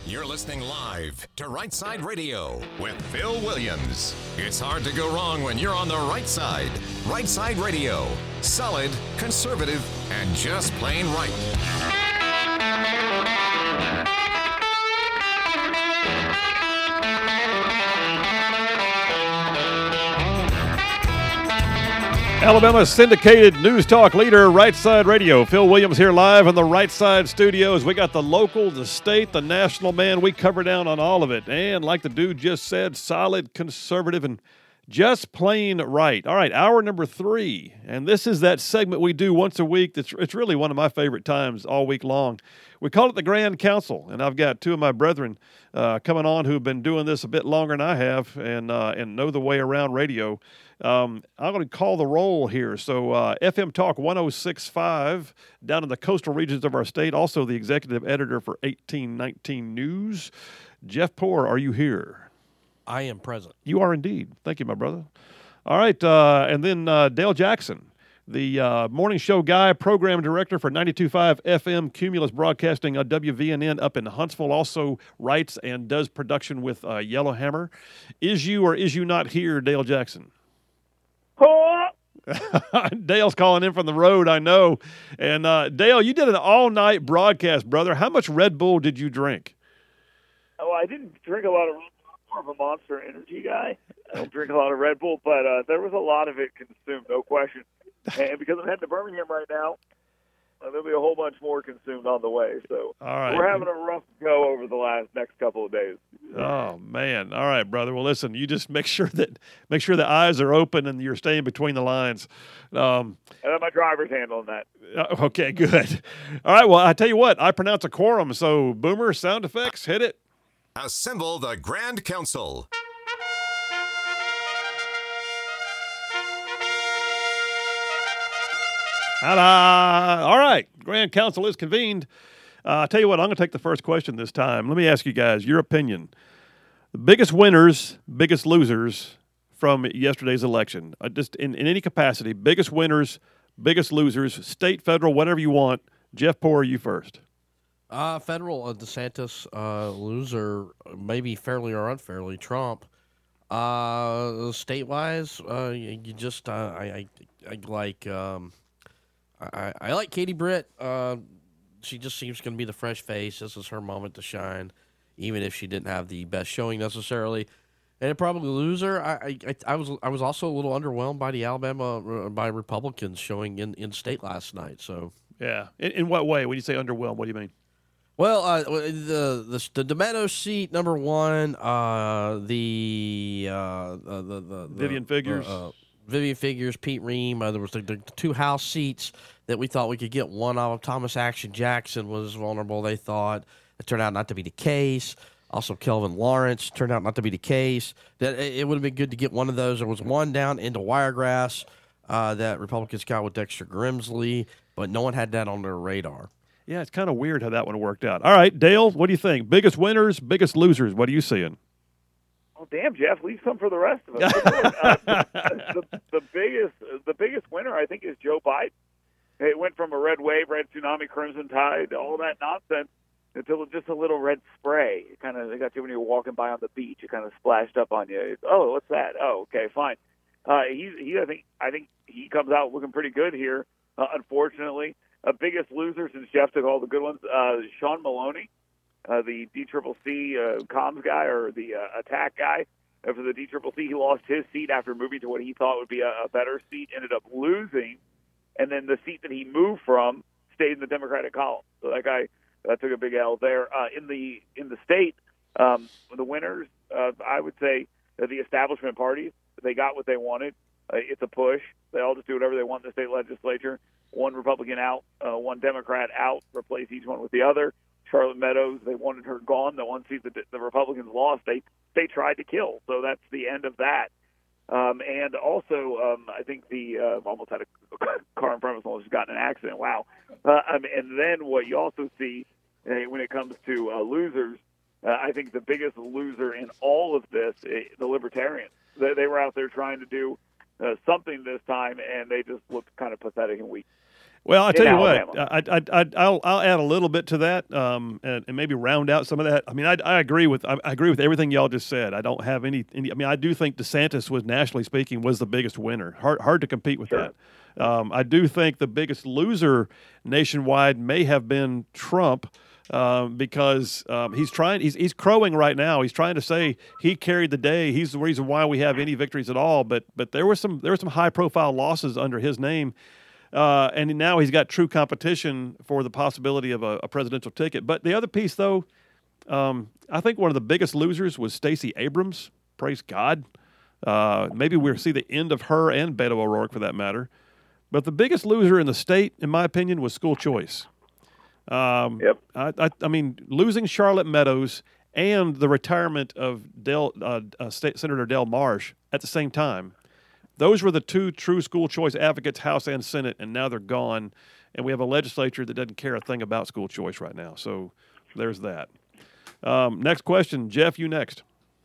You're listening live to Right Side Radio with Phil Williams. It's hard to go wrong when you're on the right side. Right Side Radio. Solid, conservative, and just plain right. Alabama's syndicated news talk leader, Right Side Radio. Phil Williams here live in the Right Side studios. We got the local, the state, the national, man. We cover down on all of it. And like the dude just said, solid, conservative, and just plain right. All right, hour number 3. And this is that segment we do once a week. It's really one of my favorite times all week long. We call it the Grand Council. And I've got two of my brethren coming on who have been doing this a bit longer than I have and know the way around radio. I'm going to call the roll here. So FM Talk 106.5 down in the coastal regions of our state. Also the executive editor for 1819 News. Jeff Poor, are you here? I am present. You are indeed. Thank you, my brother. All right. And then Dale Jackson, the morning show guy, program director for 92.5 FM Cumulus Broadcasting on WVNN up in Huntsville, also writes and does production with Yellowhammer. Is you or is you not here, Dale Jackson? Dale's calling in from the road, I know. And Dale, you did an all-night broadcast, brother. How much Red Bull did you drink? Oh, I didn't drink a lot of Red Bull. I'm more of a Monster Energy guy. I don't drink a lot of Red Bull, but there was a lot of it consumed, no question. And because I'm heading to Birmingham right now, there'll be a whole bunch more consumed on the way. So all right. We're having a rough go over the next couple of days. Oh man! All right, brother. Well, listen. You just make sure the eyes are open and you're staying between the lines. And then my driver's handling that. Okay, good. All right. Well, I tell you what. I pronounce a quorum. So, Boomer, sound effects, hit it. Assemble the Grand Council. Ta-da! All right, Grand Council is convened. I'll tell you what, I'm going to take the first question this time. Let me ask you guys your opinion. The biggest winners, biggest losers from yesterday's election, just in any capacity, biggest winners, biggest losers, state, federal, whatever you want. Jeff Poor, you first. Federal, DeSantis, loser, maybe fairly or unfairly, Trump. State-wise, you just, I like Katie Britt. She just seems going to be the fresh face. This is her moment to shine, even if she didn't have the best showing necessarily. And probably loser. I was also a little underwhelmed by the Alabama by Republicans showing in state last night. So yeah, in what way? When you say underwhelmed, what do you mean? Well, the Meadows seat number 1, the Vivian Figures. Vivian Figures, Pete Ream. There was the 2 House seats that we thought we could get one of. Thomas Action Jackson was vulnerable, they thought. It turned out not to be the case. Also, Kelvin Lawrence turned out not to be the case. That it would have been good to get one of those. There was one down into Wiregrass that Republicans got with Dexter Grimsley, but no one had that on their radar. Yeah, it's kind of weird how that one worked out. All right, Dale, what do you think? Biggest winners, biggest losers. What are you seeing? Oh, damn, Jeff, leave some for the rest of us. The biggest winner, I think, is Joe Biden. It went from a red wave, red tsunami, crimson tide, all that nonsense, until just a little red spray. They got you when you're walking by on the beach. It kind of splashed up on you. Oh, what's that? Oh, okay, fine. I think he comes out looking pretty good here. Unfortunately, biggest loser since Jeff took all the good ones. Sean Maloney. The DCCC comms guy or the attack guy for the DCCC. He lost his seat after moving to what he thought would be a better seat, ended up losing, and then the seat that he moved from stayed in the Democratic column. So that guy took a big L there. In the state, the winners, I would say the establishment parties, they got what they wanted. It's a push. They all just do whatever they want in the state legislature. One Republican out, one Democrat out, replace each one with the other. Charlotte Meadows, they wanted her gone. The one seat that the Republicans lost, they tried to kill. So that's the end of that. And also, I think almost had a car in front of us, almost got in an accident. Wow. And then what you also see when it comes to losers, I think the biggest loser in all of this, the Libertarians. They were out there trying to do something this time, and they just looked kind of pathetic and weak. Well, I tell you Alabama. what, I'll add a little bit to that, and maybe round out some of that. I mean, I agree with everything y'all just said. I don't have any. I mean, I do think DeSantis was, nationally speaking, was the biggest winner. Hard to compete with Sure. that. I do think the biggest loser nationwide may have been Trump. Because he's crowing right now. He's trying to say he carried the day. He's the reason why we have any victories at all. But there were some high profile losses under his name. And now he's got true competition for the possibility of a presidential ticket. But the other piece, though, I think one of the biggest losers was Stacey Abrams. Praise God. Maybe we'll see the end of her and Beto O'Rourke, for that matter. But the biggest loser in the state, in my opinion, was school choice. Yep. I mean, losing Charlotte Meadows and the retirement of Senator Del Marsh at the same time. Those were the two true school choice advocates, House and Senate, and now they're gone. And we have a legislature that doesn't care a thing about school choice right now. So there's that. Next question. Jeff, you next.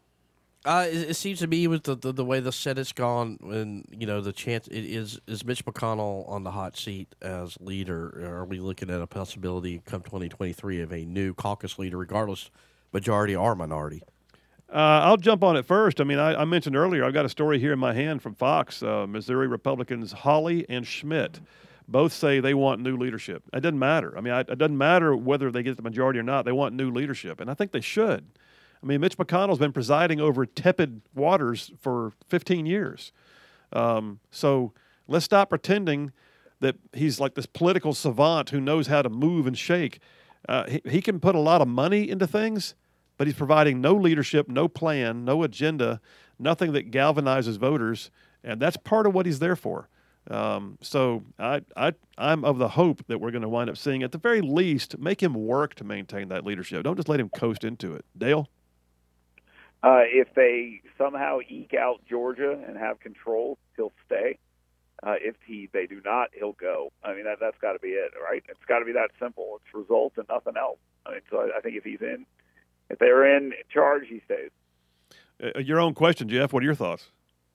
It seems to me with the way the Senate's gone, and the chance is Mitch McConnell on the hot seat as leader. Are we looking at a possibility come 2023 of a new caucus leader, regardless majority or minority? I'll jump on it first. I mean, I mentioned earlier, I've got a story here in my hand from Fox. Missouri Republicans Hawley and Schmidt both say they want new leadership. It doesn't matter. I mean, it doesn't matter whether they get the majority or not. They want new leadership, and I think they should. I mean, Mitch McConnell's been presiding over tepid waters for 15 years. So let's stop pretending that he's like this political savant who knows how to move and shake. He can put a lot of money into things, but he's providing no leadership, no plan, no agenda, nothing that galvanizes voters, and that's part of what he's there for. So I'm of the hope that we're going to wind up seeing, at the very least, make him work to maintain that leadership. Don't just let him coast into it. Dale? If they somehow eke out Georgia and have control, he'll stay. If they do not, he'll go. I mean, that's got to be it, right? It's got to be that simple. It's results and nothing else. I mean, so I think if they're in charge, he stays. Your own question, Jeff. What are your thoughts?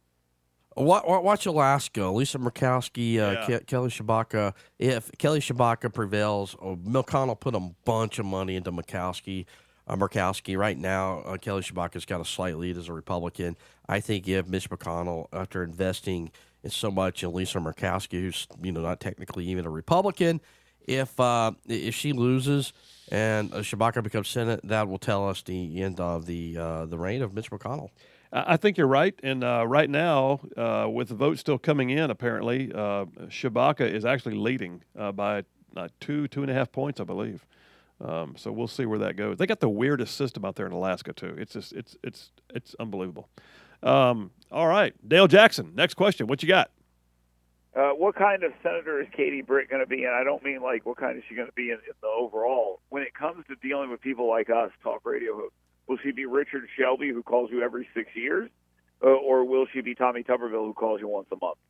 Watch Alaska. Lisa Murkowski, Kelly Tshibaka. If Kelly Tshibaka prevails, McConnell put a bunch of money into Murkowski. Right now, Kelly Tshibaka's got a slight lead as a Republican. I think if Mitch McConnell, after investing in so much in Lisa Murkowski, who's not technically even a Republican, if she loses and Tshibaka becomes Senate, that will tell us the end of the reign of Mitch McConnell. I think you're right, and right now, with the vote still coming in, apparently, Tshibaka is actually leading by 2.5 points, I believe. So we'll see where that goes. They got the weirdest system out there in Alaska too. It's just it's unbelievable. All right, Dale Jackson. Next question. What you got? What kind of senator is Katie Britt going to be? And I don't mean like what kind is she going to be in the overall. When it comes to dealing with people like us, talk radio hosts, will she be Richard Shelby, who calls you every 6 years, or will she be Tommy Tuberville, who calls you once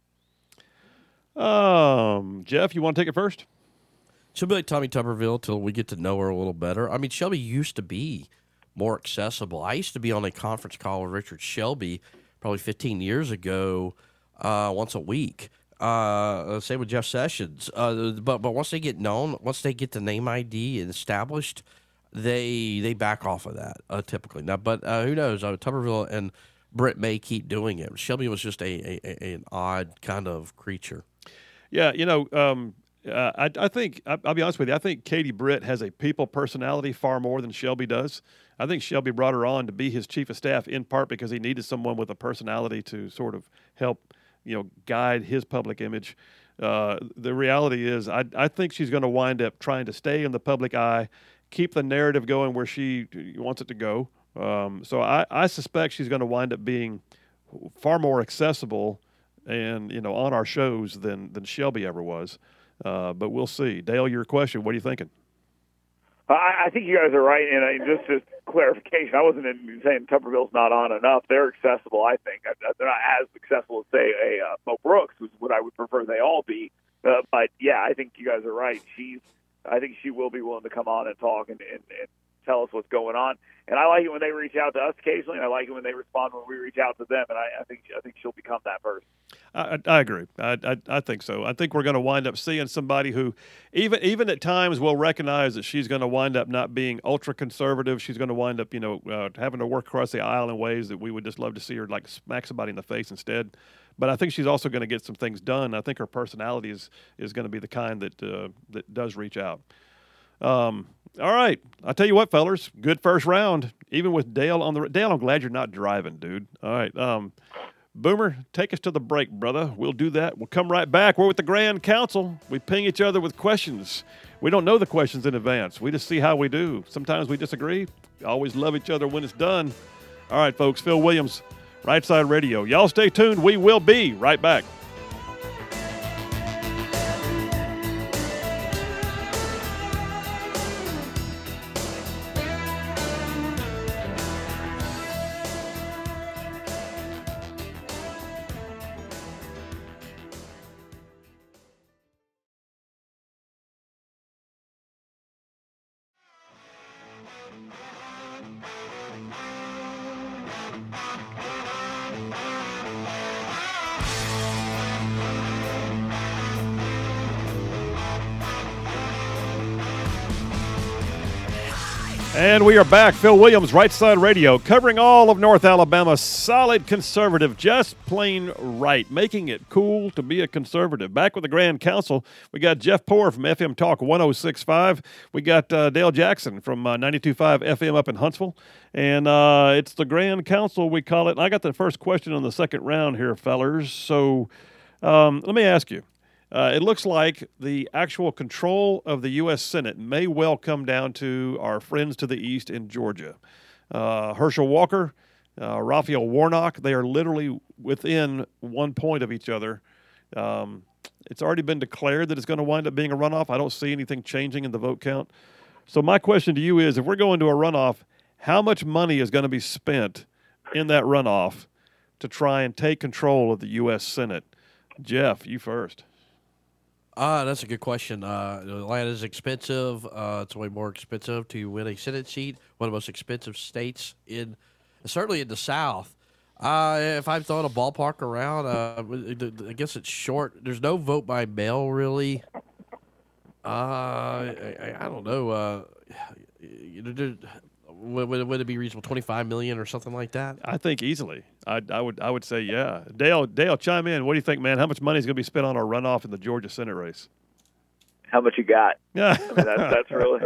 a month? Jeff, you want to take it first? She'll be like Tommy Tuberville till we get to know her a little better. I mean, Shelby used to be more accessible. I used to be on a conference call with Richard Shelby probably 15 years ago, once a week. Same with Jeff Sessions. But once they get known, once they get the name ID and established, they back off of that typically. Now, but who knows? Tuberville and Britt may keep doing it. Shelby was just an odd kind of creature. Yeah, I think, I'll be honest with you, I think Katie Britt has a people personality far more than Shelby does. I think Shelby brought her on to be his chief of staff in part because he needed someone with a personality to sort of help, guide his public image. The reality is I think she's going to wind up trying to stay in the public eye, keep the narrative going where she wants it to go. So I suspect she's going to wind up being far more accessible and, on our shows than Shelby ever was. But we'll see. Dale, your question, what are you thinking? I think you guys are right, and just as clarification, I wasn't saying Tuberville's not on enough. They're accessible, I think. They're not as accessible as, say, a Mo Brooks, which is what I would prefer they all be. But, yeah, I think you guys are right. I think she will be willing to come on and talk and tell us what's going on. And I like it when they reach out to us occasionally, and I like it when they respond when we reach out to them. And I think she'll become that person. I agree. I think so. I think we're going to wind up seeing somebody who, even at times, will recognize that she's going to wind up not being ultra conservative. She's going to wind up, having to work across the aisle in ways that we would just love to see her like smack somebody in the face instead. But I think she's also going to get some things done. I think her personality is going to be the kind that does reach out. All right. I'll tell you what, fellers, good first round, even with Dale on the – Dale, I'm glad you're not driving, dude. All right. Boomer, take us to the break, brother. We'll do that. We'll come right back. We're with the Grand Council. We ping each other with questions. We don't know the questions in advance. We just see how we do. Sometimes we disagree. We always love each other when it's done. All right, folks, Phil Williams, Right Side Radio. Y'all stay tuned. We will be right back. And we are back. Phil Williams, Right Side Radio, covering all of North Alabama. Solid conservative, just plain right, making it cool to be a conservative. Back with the Grand Council, we got Jeff Poor from FM Talk 106.5. We got Dale Jackson from 92.5 FM up in Huntsville. And it's the Grand Council, we call it. I got the first question on the second round here, fellers. So let me ask you. It looks like the actual control of the U.S. Senate may well come down to our friends to the east in Georgia. Herschel Walker, Raphael Warnock, they are literally within 1 point of each other. It's already been declared that it's going to wind up being a runoff. I don't see anything changing in the vote count. So my question to you is, if we're going to a runoff, how much money is going to be spent in that runoff to try and take control of the U.S. Senate? Jeff, you first. That's a good question. Atlanta is expensive. It's way more expensive to win a Senate seat. One of the most expensive states certainly in the South. If I'm throwing a ballpark around, I guess it's short. There's no vote by mail, really. I don't know. Would it be reasonable? $25 million or something like that? I think easily. I would say yeah. Dale, chime in. What do you think, man? How much money is going to be spent on our runoff in the Georgia Senate race? How much you got? Yeah, I mean, that's really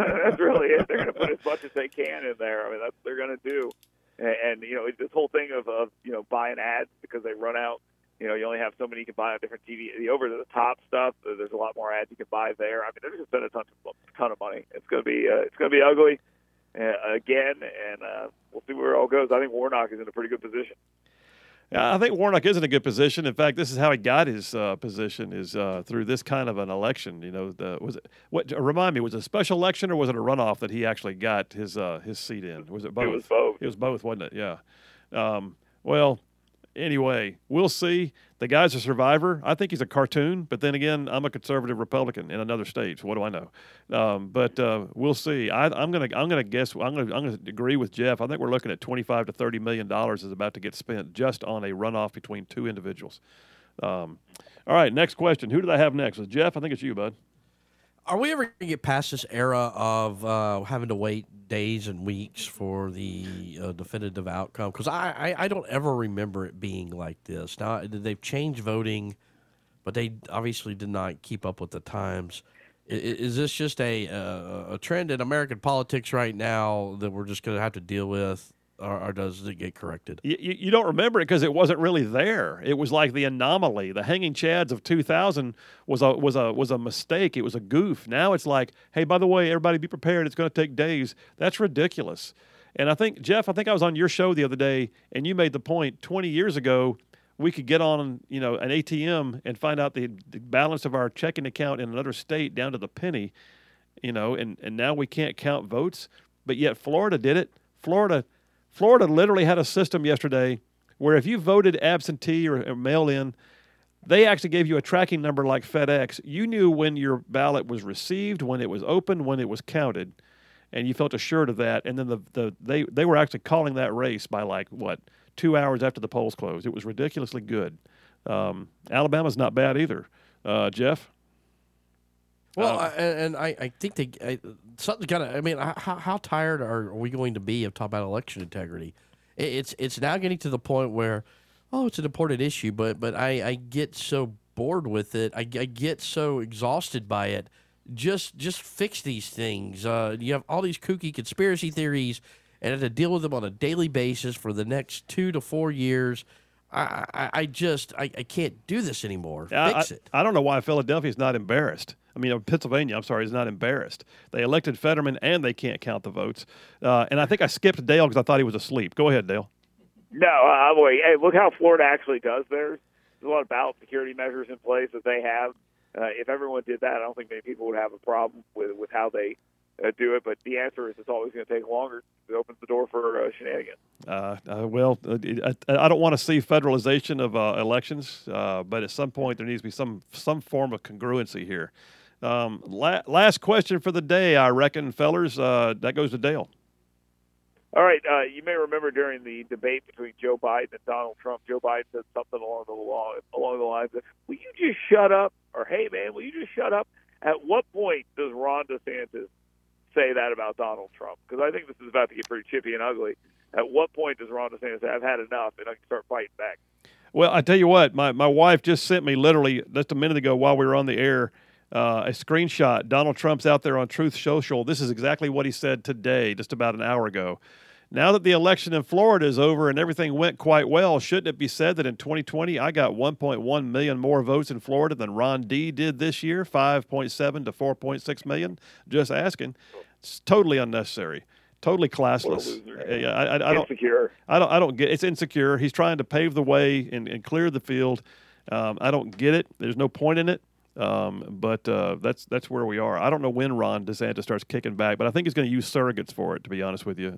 it. They're going to put as much as they can in there. I mean, that's what they're going to do. And this whole thing of buying ads because they run out. You only have so many you can buy on different TV. The over-the-top stuff, there's a lot more ads you can buy there. I mean, they're just spending a ton of money. It's going to be ugly. Again, and we'll see where it all goes. I think Warnock is in a pretty good position. Yeah, I think Warnock is in a good position. In fact, this is how he got his position is through this kind of an election. Remind me, was it a special election or was it a runoff that he actually got his seat in? Was it both? It was both. It was both, wasn't it? Yeah. Well, anyway, we'll see. The guy's a survivor. I think he's a cartoon, but then again, I'm a conservative Republican in another state. So what do I know? But we'll see. I'm gonna guess. I'm gonna agree with Jeff. I think we're looking at $25 to $30 million is about to get spent just on a runoff between two individuals. All right, next question. Who did I have next? Was Jeff? I think it's you, bud. Are we ever going to get past this era of having to wait days and weeks for the definitive outcome? Because I don't ever remember it being like this. Now, they've changed voting, but they obviously did not keep up with the times. Is this just a trend in American politics right now that we're just going to have to deal with? Or does it get corrected? You don't remember it because it wasn't really there. It was like the anomaly. The Hanging Chads of 2000 was a mistake. It was a goof. Now it's like, hey, by the way, everybody be prepared. It's going to take days. That's ridiculous. And I think, Jeff, I was on your show the other day, and you made the point 20 years ago we could get on an ATM and find out the balance of our checking account in another state down to the penny, and now we can't count votes. But yet Florida did it. Florida literally had a system yesterday where if you voted absentee or mail-in, they actually gave you a tracking number like FedEx. You knew when your ballot was received, when it was opened, when it was counted. and you felt assured of that. And then they were actually calling that race by 2 hours after the polls closed. It was ridiculously good. Alabama's not bad either. Jeff? Well, I think something's got to. I mean, how tired are we going to be of talking about election integrity? It's now getting to the point where, it's an important issue, but I get so bored with it. I get so exhausted by it. Just fix these things. You have all these kooky conspiracy theories, and have to deal with them on a daily basis for the next 2 to 4 years. I can't do this anymore. Fix it. I don't know why Philadelphia's not embarrassed. I mean, Pennsylvania, I'm sorry, is not embarrassed. They elected Fetterman, and they can't count the votes. And I think I skipped Dale because I thought he was asleep. Go ahead, Dale. No, wait. Hey, look how Florida actually does theirs. There's a lot of ballot security measures in place that they have. If everyone did that, I don't think many people would have a problem with how they do it. But the answer is it's always going to take longer. It opens the door for shenanigans. I don't want to see federalization of elections, but at some point there needs to be some form of congruency here. Last question for the day, I reckon, fellers. That goes to Dale. All right. You may remember during the debate between Joe Biden and Donald Trump, Joe Biden said something along the lines of, "Will you just shut up?" Or, "Hey, man, will you just shut up?" At what point does Ron DeSantis say that about Donald Trump? Because I think this is about to get pretty chippy and ugly. At what point does Ron DeSantis say, "I've had enough," and I can start fighting back? Well, I tell you what, my wife just sent me literally just a minute ago while we were on the air a screenshot. Donald Trump's out there on Truth Social. This is exactly what he said today, just about an hour ago. Now that the election in Florida is over and everything went quite well, shouldn't it be said that in 2020 I got 1.1 million more votes in Florida than Ron D did this year, 5.7 to 4.6 million? Just asking. It's totally unnecessary, totally classless. Insecure. I don't get. It's insecure. He's trying to pave the way and clear the field. I don't get it. There's no point in it. But that's where we are. I don't know when Ron DeSantis starts kicking back, but I think he's going to use surrogates for it, to be honest with you.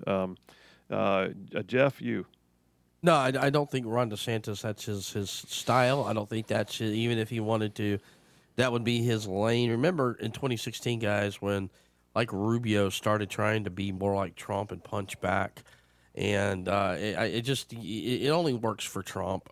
Jeff, you? No, I don't think Ron DeSantis, that's his style. I don't think that's, even if he wanted to, that would be his lane. Remember in 2016, guys, when like Rubio started trying to be more like Trump and punch back, and it only works for Trump.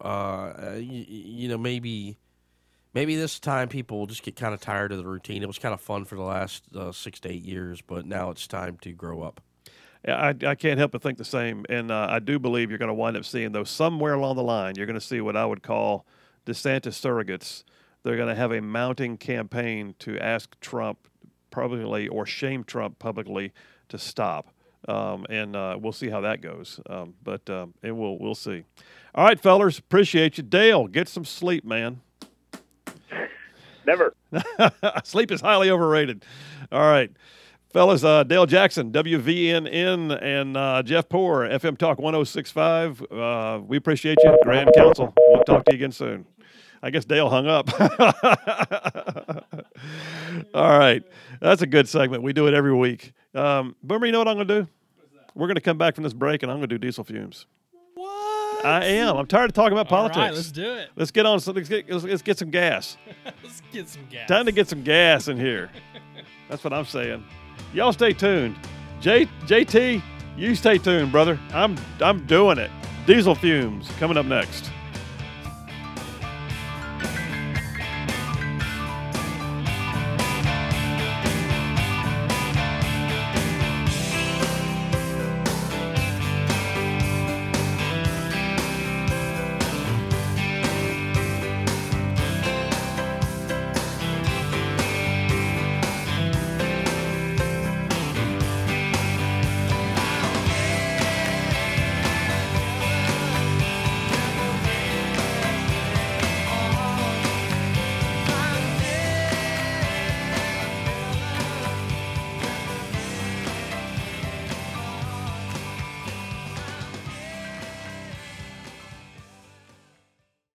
Maybe this time people will just get kind of tired of the routine. It was kind of fun for the last 6 to 8 years, but now it's time to grow up. I can't help but think the same, and I do believe you're going to wind up seeing, though, somewhere along the line, you're going to see what I would call DeSantis surrogates. They're going to have a mounting campaign to ask Trump publicly or shame Trump publicly to stop, and we'll see how that goes. But we'll see. All right, fellers, appreciate you. Dale, get some sleep, man. Never. Sleep is highly overrated. All right. Fellas, Dale Jackson, WVNN, and Jeff Poor, FM Talk 106.5. We appreciate you, Grand Council. We'll talk to you again soon. I guess Dale hung up. All right. That's a good segment. We do it every week. Boomer, you know what I'm going to do? We're going to come back from this break, and I'm going to do diesel fumes. What? I am. I'm tired of talking about politics. All right, let's do it. Let's get on. Let's get some gas. Let's get some gas. Time to get some gas in here. That's what I'm saying. Y'all stay tuned. JT, you stay tuned, brother. I'm doing it. Diesel fumes coming up next.